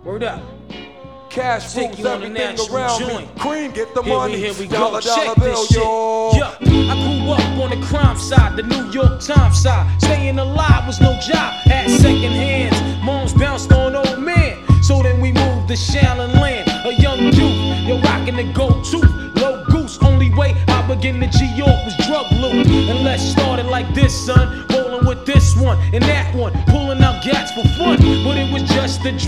Word up. Cash Take rules you on a everything natural around joint. me. Cream, get the Here money. we Dollar, go. dollar Check bill, this shit. yo. Yeah, I grew up on the crime side, the New York Times side. Staying alive was no job, had second hands. Moms bounced on old man. So then we moved to Shaolin Land. A young youth, you're rocking the go-to. Low goose, only way I begin to G-York was drug loot. And let's start it like this, son. Rolling with this one and that one. Pulling out gats for fun. But it was just a